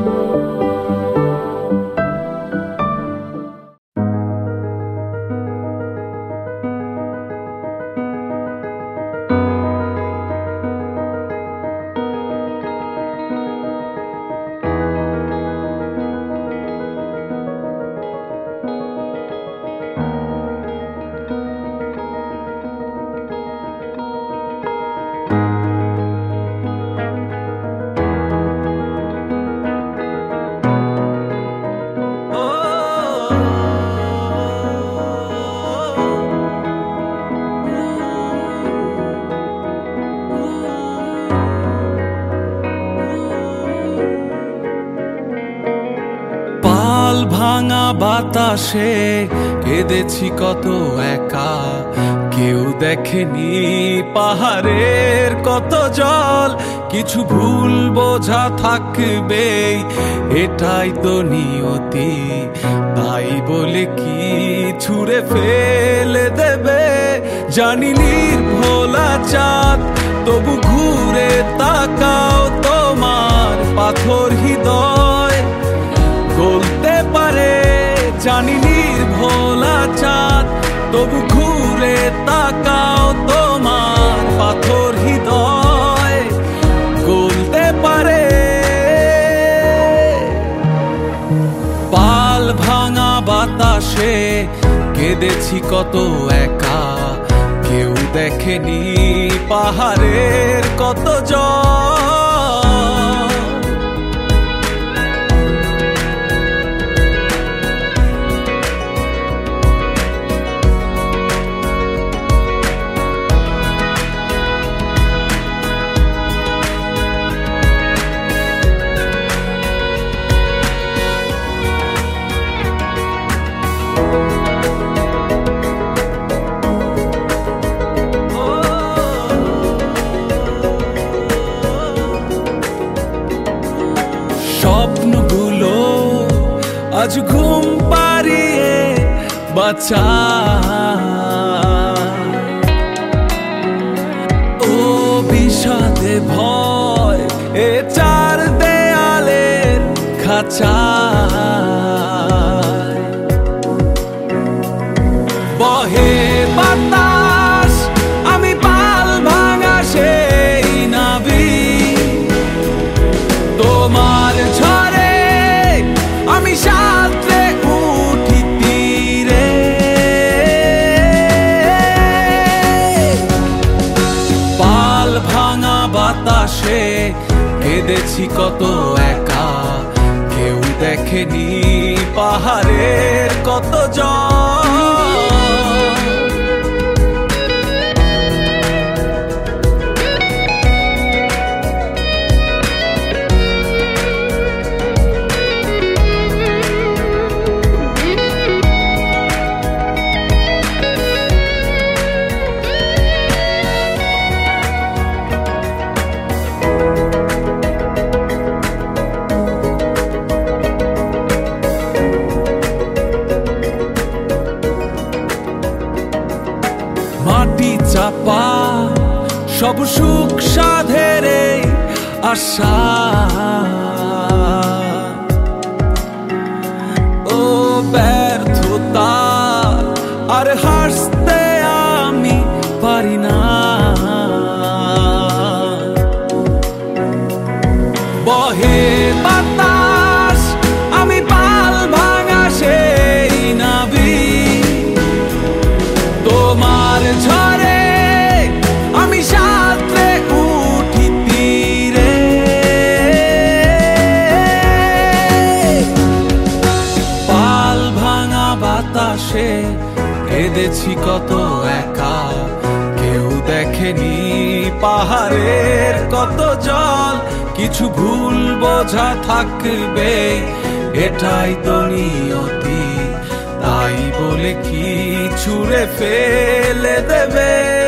ভাঙা বাতাসে কেঁদেছি কত একা, কেউ দেখেনি পাহাড়ের কত জল। কিছু ভুল বোঝা থাকবে, এটাই তো নিয়তি, তাই বলে কি ছুঁড়ে ফেলে দেবে। জানি নির্ভোলা চাঁদ, তবু ঘুরে তাকাও, তোমার পাথর হৃদয় গলতে পারে। জানি নির্ভোলা চাঁদ, তবু ঘুরে তাকাও, তোমার পাথর হৃদয় গলতে পারে। পাল ভাঙা বাতাসে কেঁদেছি কত একা, কেউ দেখেনি পাহাড়ের কত জল। স্বপ্নগুলো আজ ঘুম পাড়িয়ে বাঁচা, ও বিষাদে ভয় এ চার দেয়ালের খাঁচা। বহে বাতাস, আমি পাল ভাঙা সেই নাবিক, তোমার ঝড়ে আমি সাঁতরে উঠি তীরে। পাল ভাঙা বাতাসে কেঁদেছি কত একা, কেউ দেখেনি পাহাড়ের কত জল। মাটি চাপা সব সুখ সাধের আশা, ও ব্যর্থতা আর হাসতে আমি পারি না। বহে বাতাস, আমি পাল ভাঙা সেই নাবিক, তোমার ঝড়ে আমি সাঁতরে উঠি তীরে। পাল ভাঙা বাতাসে কেঁদেছি কত একা, কেউ দেখেনি পাহাড়ের কত জল। কিছু ভুল বোঝা থাকবে, এটাই তো নিয়তি, তাই বলে কি ছুঁড়ে ফেলে দেবে।